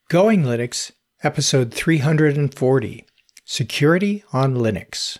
Going Linux, episode 340, Security on Linux.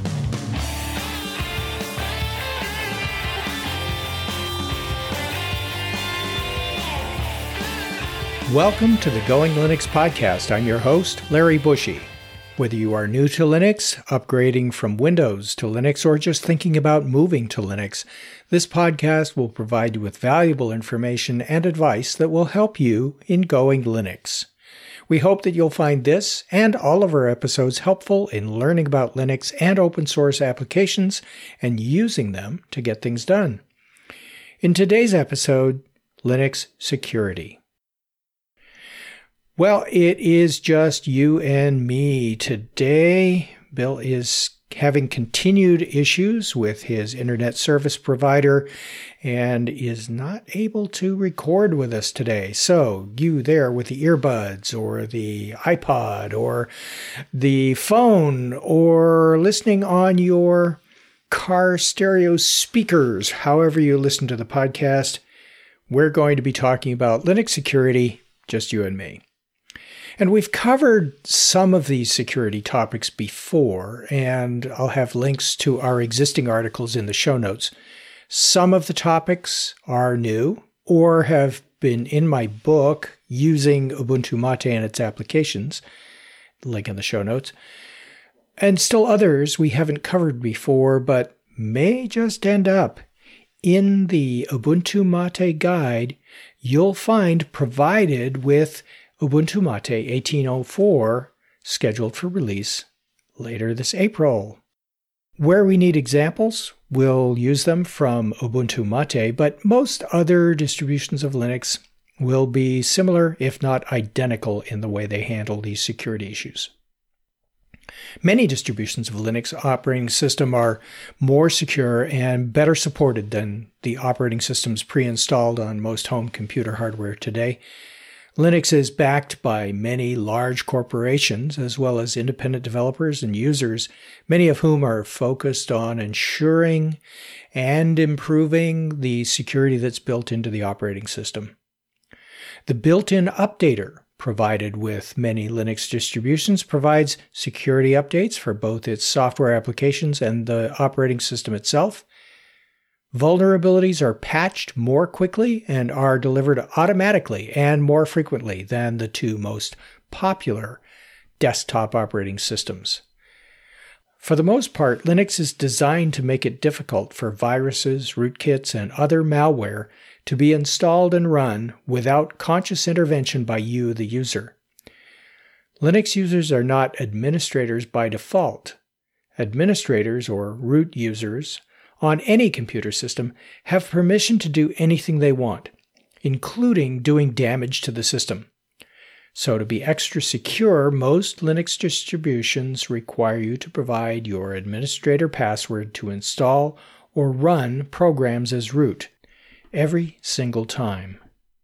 Welcome to the Going Linux podcast. I'm your host, Larry Bushy. Whether you are new to Linux, upgrading from Windows to Linux, or just thinking about moving to Linux, this podcast will provide you with valuable information and advice that will help you in Going Linux. We hope that you'll find this and all of our episodes helpful in learning about Linux and open source applications and using them to get things done. In today's episode, Linux security. Well, it is just you and me today. Bill is having continued issues with his internet service provider and is not able to record with us today. So you there with the earbuds or the iPod or the phone or listening on your car stereo speakers, however you listen to the podcast, we're going to be talking about Linux security, just you and me. And we've covered some of these security topics before, and I'll have links to our existing articles in the show notes. Some of the topics are new or have been in my book using Ubuntu Mate and its applications, link in the show notes. And still others we haven't covered before, but may just end up in the Ubuntu Mate guide you'll find provided with Ubuntu Mate 18.04, scheduled for release later this April. Where we need examples, we'll use them from Ubuntu Mate, but most other distributions of Linux will be similar, if not identical, in the way they handle these security issues. Many distributions of Linux operating system are more secure and better supported than the operating systems pre-installed on most home computer hardware today. Linux is backed by many large corporations as well as independent developers and users, many of whom are focused on ensuring and improving the security that's built into the operating system. The built-in updater provided with many Linux distributions provides security updates for both its software applications and the operating system itself. Vulnerabilities are patched more quickly and are delivered automatically and more frequently than the two most popular desktop operating systems. For the most part, Linux is designed to make it difficult for viruses, rootkits, and other malware to be installed and run without conscious intervention by you, the user. Linux users are not administrators by default. Administrators, or root users, on any computer system have permission to do anything they want, including doing damage to the system. So to be extra secure, most Linux distributions require you to provide your administrator password to install or run programs as root every single time.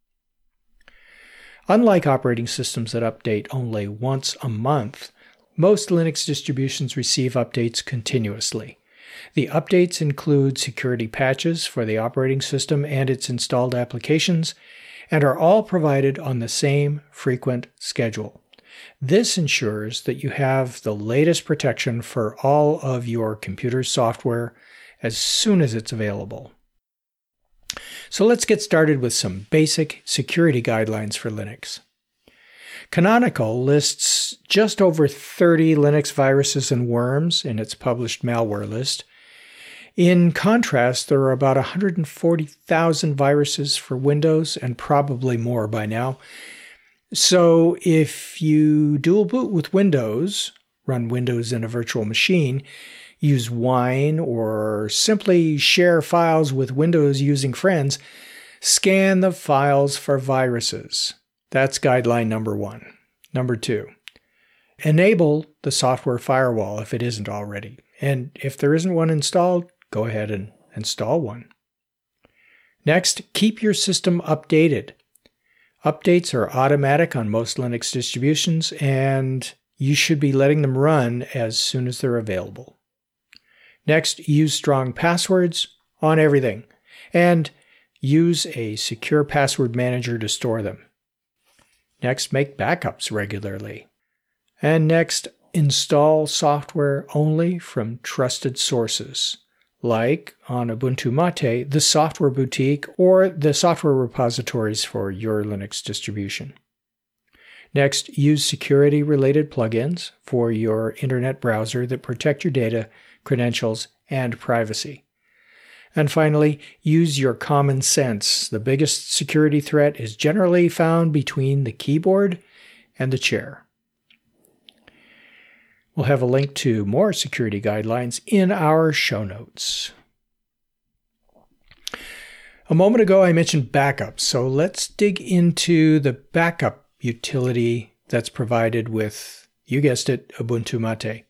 Unlike operating systems that update only once a month, most Linux distributions receive updates continuously. The updates include security patches for the operating system and its installed applications, and are all provided on the same frequent schedule. This ensures that you have the latest protection for all of your computer software as soon as it's available. So let's get started with some basic security guidelines for Linux. Canonical lists just over 30 Linux viruses and worms in its published malware list. In contrast, there are about 140,000 viruses for Windows and probably more by now. So if you dual boot with Windows, run Windows in a virtual machine, use Wine, or simply share files with Windows using friends, scan the files for viruses. That's guideline number 1. Number 2, enable the software firewall if it isn't already. And if there isn't one installed, go ahead and install one. Next, keep your system updated. Updates are automatic on most Linux distributions, and you should be letting them run as soon as they're available. Next, use strong passwords on everything, and use a secure password manager to store them. Next, make backups regularly. And next, install software only from trusted sources, like on Ubuntu Mate, the Software Boutique, or the software repositories for your Linux distribution. Next, use security-related plugins for your internet browser that protect your data, credentials, and privacy. And finally, use your common sense. The biggest security threat is generally found between the keyboard and the chair. We'll have a link to more security guidelines in our show notes. A moment ago, I mentioned backups, so let's dig into the backup utility that's provided with, you guessed it, Ubuntu Mate.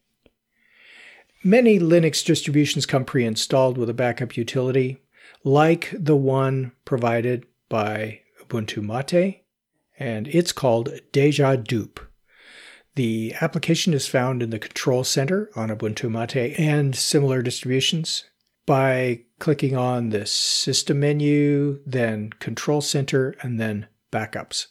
Many Linux distributions come pre-installed with a backup utility, like the one provided by Ubuntu Mate, and it's called DejaDupe. The application is found in the Control Center on Ubuntu Mate and similar distributions. By clicking on the System menu, then Control Center, and then Backups.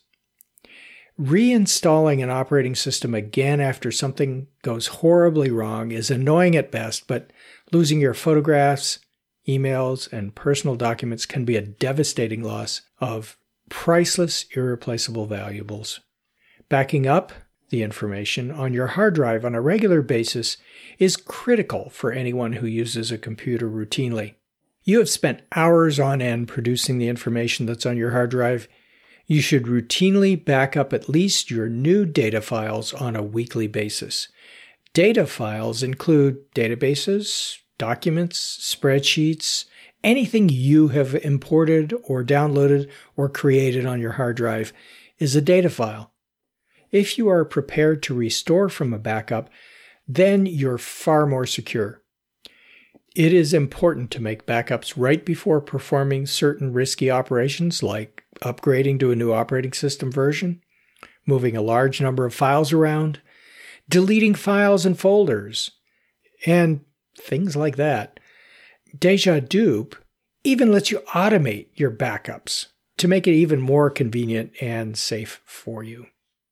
Reinstalling an operating system again after something goes horribly wrong is annoying at best, but losing your photographs, emails, and personal documents can be a devastating loss of priceless, irreplaceable valuables. Backing up the information on your hard drive on a regular basis is critical for anyone who uses a computer routinely. You have spent hours on end producing the information that's on your hard drive. You should routinely back up at least your new data files on a weekly basis. Data files include databases, documents, spreadsheets, anything you have imported or downloaded or created on your hard drive is a data file. If you are prepared to restore from a backup, then you're far more secure. It is important to make backups right before performing certain risky operations like upgrading to a new operating system version, moving a large number of files around, deleting files and folders, and things like that. DejaDupe even lets you automate your backups to make it even more convenient and safe for you.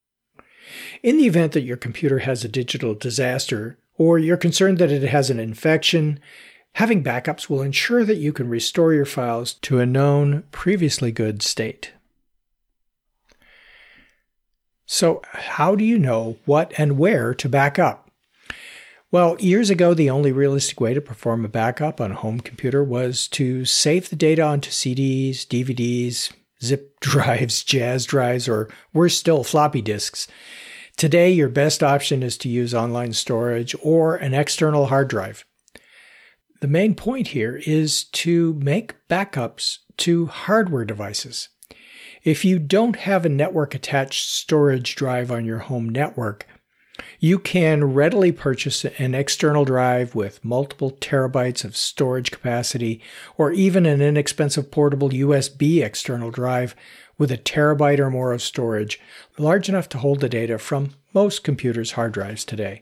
In the event that your computer has a digital disaster, or you're concerned that it has an infection, having backups will ensure that you can restore your files to a known, previously good state. So, how do you know what and where to back up? Well, years ago, the only realistic way to perform a backup on a home computer was to save the data onto CDs, DVDs, zip drives, jazz drives, or worse still, floppy disks. Today, your best option is to use online storage or an external hard drive. The main point here is to make backups to hardware devices. If you don't have a network-attached storage drive on your home network, you can readily purchase an external drive with multiple terabytes of storage capacity, or even an inexpensive portable USB external drive with a terabyte or more of storage, large enough to hold the data from most computers' hard drives today.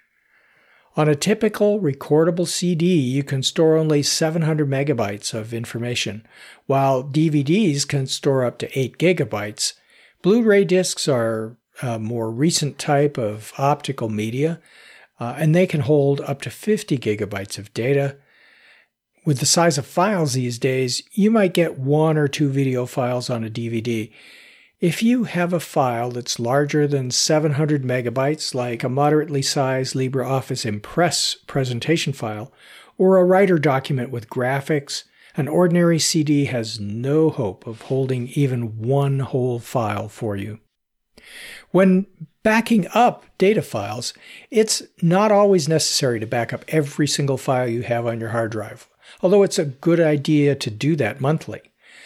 On a typical recordable CD, you can store only 700 megabytes of information, while DVDs can store up to 8 gigabytes. Blu-ray discs are a more recent type of optical media, and they can hold up to 50 gigabytes of data. With the size of files these days, you might get 1 or 2 video files on a DVD. If you have a file that's larger than 700 megabytes, like a moderately sized LibreOffice Impress presentation file, or a writer document with graphics, an ordinary CD has no hope of holding even one whole file for you. When backing up data files, it's not always necessary to back up every single file you have on your hard drive, although it's a good idea to do that monthly.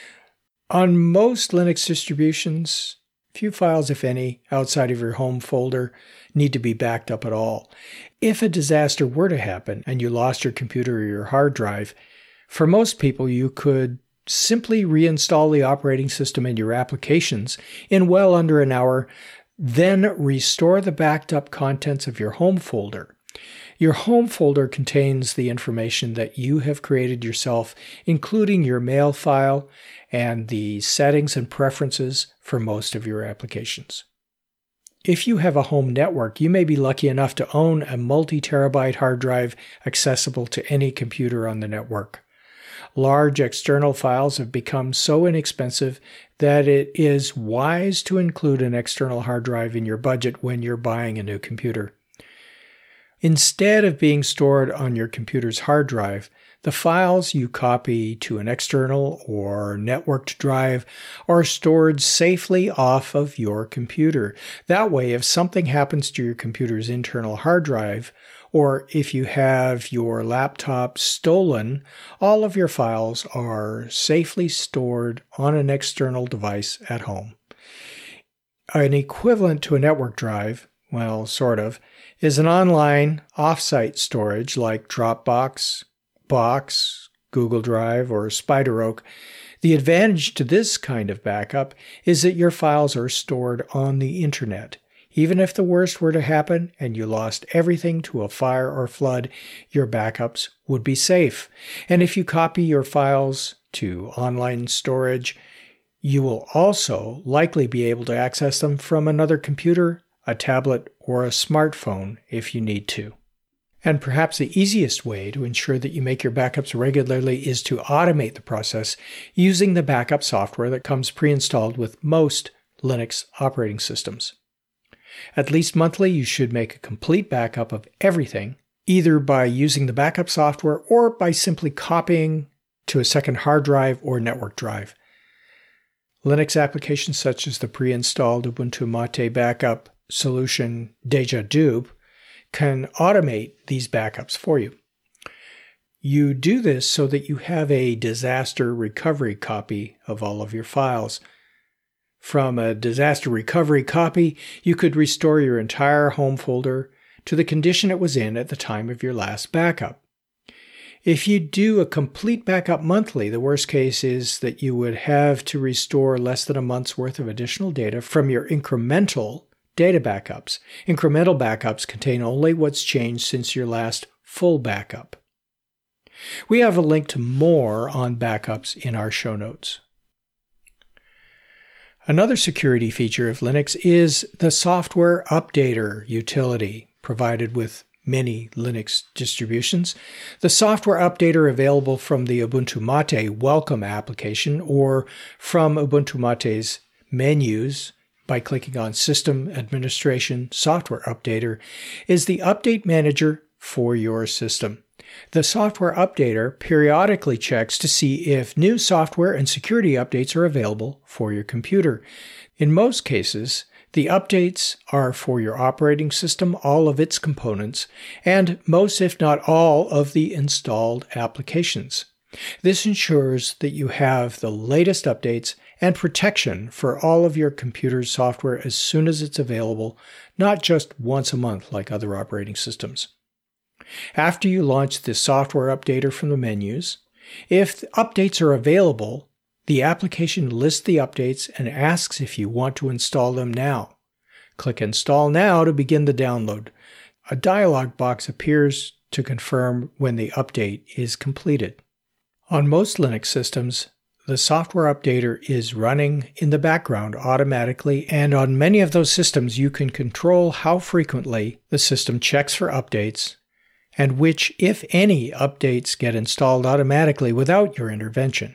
On most Linux distributions, few files, if any, outside of your home folder need to be backed up at all. If a disaster were to happen and you lost your computer or your hard drive, for most people you could simply reinstall the operating system and your applications in well under an hour, then restore the backed up contents of your home folder. Your home folder contains the information that you have created yourself, including your mail file and the settings and preferences for most of your applications. If you have a home network, you may be lucky enough to own a multi-terabyte hard drive accessible to any computer on the network. Large external files have become so inexpensive that it is wise to include an external hard drive in your budget when you're buying a new computer. Instead of being stored on your computer's hard drive, the files you copy to an external or networked drive are stored safely off of your computer. That way, if something happens to your computer's internal hard drive, or if you have your laptop stolen, all of your files are safely stored on an external device at home. An equivalent to a network drive, well, sort of, is an online off-site storage like Dropbox, Box, Google Drive, or SpiderOak. The advantage to this kind of backup is that your files are stored on the internet. Even if the worst were to happen and you lost everything to a fire or flood, your backups would be safe. And if you copy your files to online storage, you will also likely be able to access them from another computer, a tablet, or a smartphone if you need to. And perhaps the easiest way to ensure that you make your backups regularly is to automate the process using the backup software that comes pre-installed with most Linux operating systems. At least monthly, you should make a complete backup of everything, either by using the backup software or by simply copying to a second hard drive or network drive. Linux applications such as the pre-installed Ubuntu Mate backup solution DejaDupe can automate these backups for you. You do this so that you have a disaster recovery copy of all of your files. From a disaster recovery copy, you could restore your entire home folder to the condition it was in at the time of your last backup. If you do a complete backup monthly, the worst case is that you would have to restore less than a month's worth of additional data from your incremental data backups. Incremental backups contain only what's changed since your last full backup. We have a link to more on backups in our show notes. Another security feature of Linux is the Software Updater utility provided with many Linux distributions. The Software Updater available from the Ubuntu Mate Welcome application or from Ubuntu Mate's menus by clicking on System Administration Software Updater is the update manager for your system. The Software Updater periodically checks to see if new software and security updates are available for your computer. In most cases, the updates are for your operating system, all of its components, and most, if not all, of the installed applications. This ensures that you have the latest updates and protection for all of your computer's software as soon as it's available, not just once a month like other operating systems. After you launch the Software Updater from the menus, if the updates are available, the application lists the updates and asks if you want to install them now. Click Install Now to begin the download. A dialog box appears to confirm when the update is completed. On most Linux systems, the Software Updater is running in the background automatically, and on many of those systems you can control how frequently the system checks for updates and which, if any, updates get installed automatically without your intervention.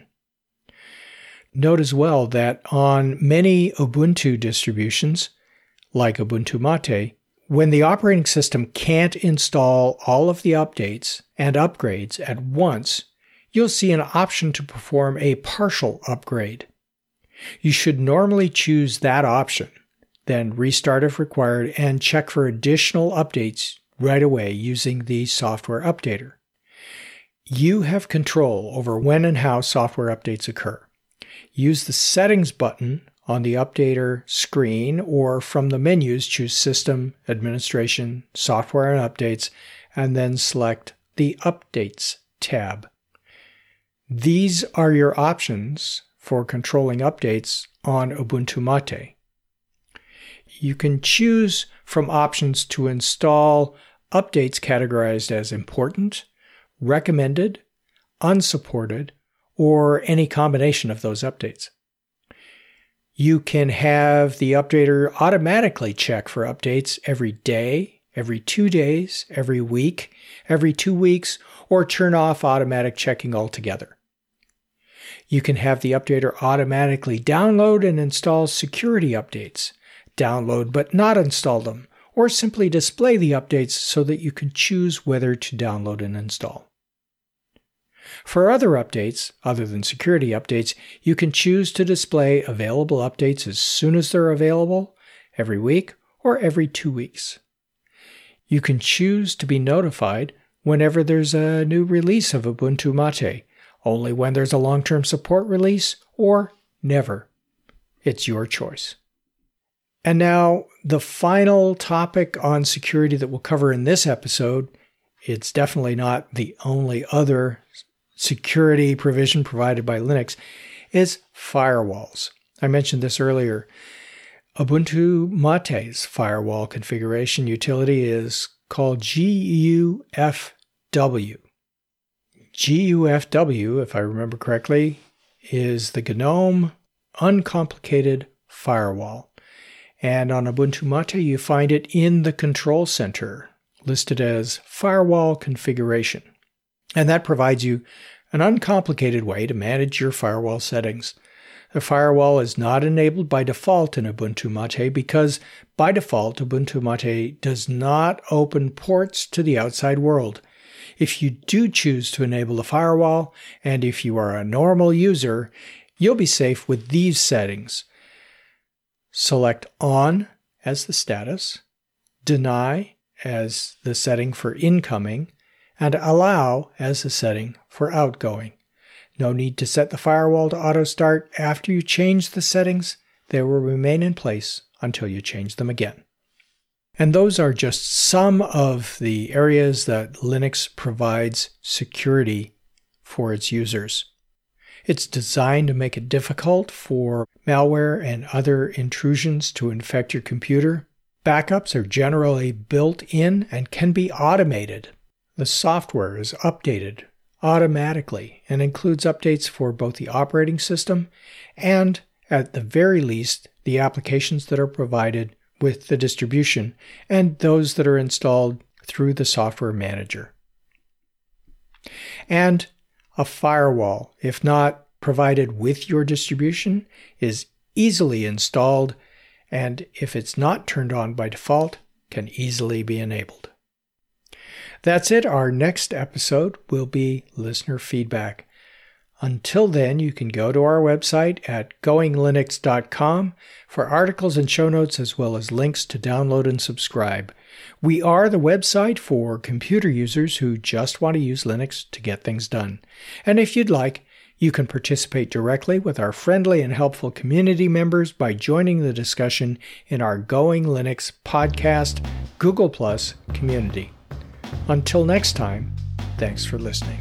Note as well that on many Ubuntu distributions, like Ubuntu Mate, when the operating system can't install all of the updates and upgrades at once, you'll see an option to perform a partial upgrade. You should normally choose that option, then restart if required, and check for additional updates right away using the Software Updater. You have control over when and how software updates occur. Use the Settings button on the Updater screen, or from the menus choose System, Administration, Software and Updates, and then select the Updates tab. These are your options for controlling updates on Ubuntu Mate. You can choose from options to install updates categorized as important, recommended, unsupported, or any combination of those updates. You can have the updater automatically check for updates every day, every 2 days, every week, every 2 weeks, or turn off automatic checking altogether. You can have the updater automatically download and install security updates, download but not install them, or simply display the updates so that you can choose whether to download and install. For other updates, other than security updates, you can choose to display available updates as soon as they're available, every week, or every 2 weeks. You can choose to be notified whenever there's a new release of Ubuntu Mate, only when there's a long-term support release, or never. It's your choice. And now, the final topic on security that we'll cover in this episode, it's definitely not the only other security provision provided by Linux, is firewalls. I mentioned this earlier. Ubuntu Mate's firewall configuration utility is called GUFW. GUFW, if I remember correctly, is the GNOME Uncomplicated Firewall. And on Ubuntu Mate, you find it in the Control Center, listed as Firewall Configuration. And that provides you an uncomplicated way to manage your firewall settings. The firewall is not enabled by default in Ubuntu Mate because, by default, Ubuntu Mate does not open ports to the outside world. If you do choose to enable a firewall, and if you are a normal user, you'll be safe with these settings. Select On as the status, Deny as the setting for incoming, and Allow as the setting for outgoing. No need to set the firewall to auto-start. After you change the settings, they will remain in place until you change them again. And those are just some of the areas that Linux provides security for its users. It's designed to make it difficult for malware and other intrusions to infect your computer. Backups are generally built in and can be automated. The software is updated automatically and includes updates for both the operating system and, at the very least, the applications that are provided with the distribution and those that are installed through the software manager. And a firewall, if not provided with your distribution, is easily installed, and if it's not turned on by default, can easily be enabled. That's it. Our next episode will be listener feedback. Until then, you can go to our website at goinglinux.com for articles and show notes as well as links to download and subscribe. We are the website for computer users who just want to use Linux to get things done. And if you'd like, you can participate directly with our friendly and helpful community members by joining the discussion in our Going Linux podcast Google+ community. Until next time, thanks for listening.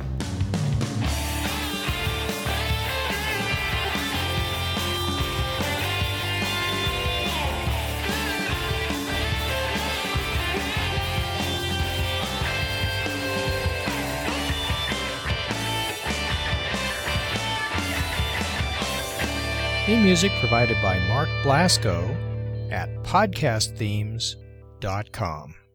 Theme music provided by Mark Blasco at podcastthemes.com.